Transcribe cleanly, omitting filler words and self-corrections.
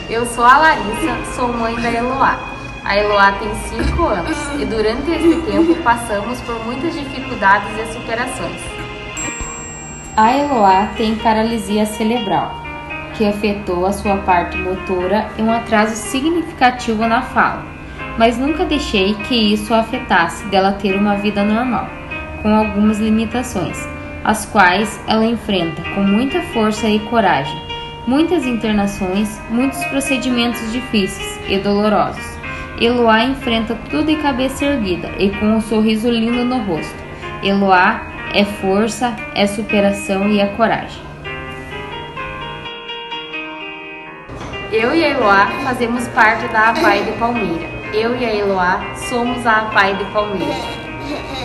Eu sou a Larissa, sou mãe da Eloá. A Eloá tem 5 anos e durante esse tempo passamos por muitas dificuldades e superações. A Eloá tem paralisia cerebral, que afetou a sua parte motora e um atraso significativo na fala, mas nunca deixei que isso a afetasse dela ter uma vida normal, com algumas limitações, as quais ela enfrenta com muita força e coragem, muitas internações, muitos procedimentos difíceis e dolorosos. Eloá enfrenta tudo de cabeça erguida e com um sorriso lindo no rosto. Eloá é força, é superação e é coragem. Eu e a Eloá fazemos parte da APAE de Palmeira. Eu e a Eloá somos a APAE de Palmeira.